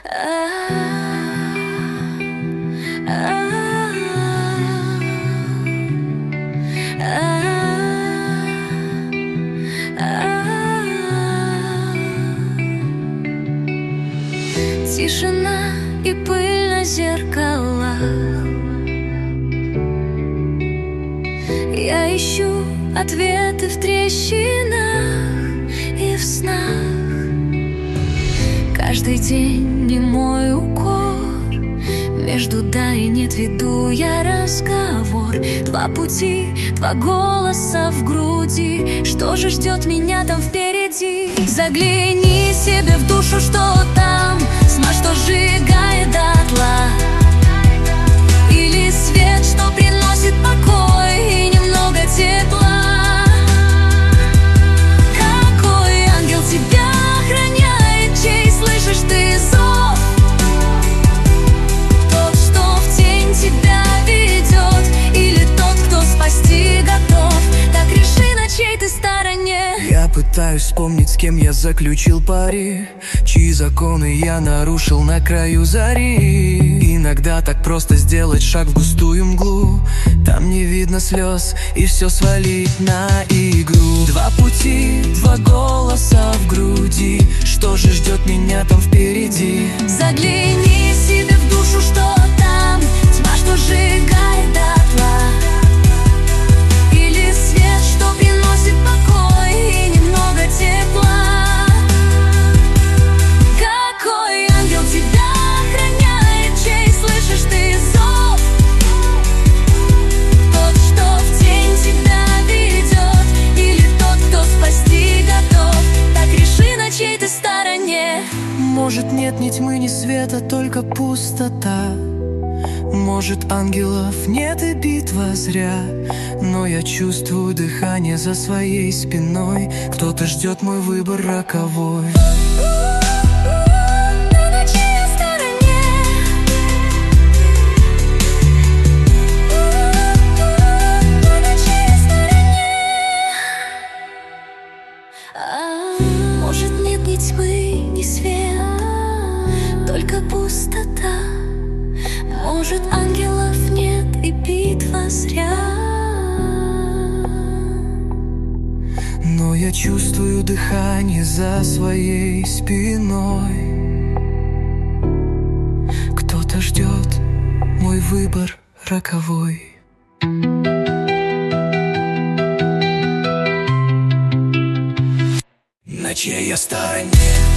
Тишина и пыль на зеркалах. Я ищу ответы в трещинах и в снах. Каждый день не мой укор. Между да и нет веду я разговор. Два пути, два голоса в груди. Что же ждет меня там впереди? Загляни себе в душу, что там. Тьма, что сжигает дотла. Или свет, что приносит покой и немного тепла. Какой ангел тебя охраняет, чей слышишь ты зов? Тот, что в тень тебя ведет, или тот, кто спасти готов? Так реши, на чьей ты стороне. Я пытаюсь вспомнить, с кем я заключил пари, чьи законы я нарушил на краю зари. Иногда так просто сделать шаг в густую мглу. Там не видно слез, и все свалить на игру. Два пути, два голоса в груди. Что же ждет меня там впереди? Загляни себе в душу, что там. Тьма, что сжигает дотла. Или свет, что приносит покой и немного тепла. Какой ангел тебя охраняет, чей слышишь ты зов? Тот, что в тень тебя ведет, или тот, кто спасти готов? Так реши, на чьей ты стороне. Может, нет ни тьмы, ни света, только пустота. Может, ангелов нет и битва зря. Но я чувствую дыхание за своей спиной. Кто-то ждет мой выбор роковой. Может, нет ни тьмы, ни света, только пустота. Может, ангелов нет и битва зря. Но я чувствую дыхание за своей спиной. Кто-то ждет мой выбор роковой. На чьей я стороне?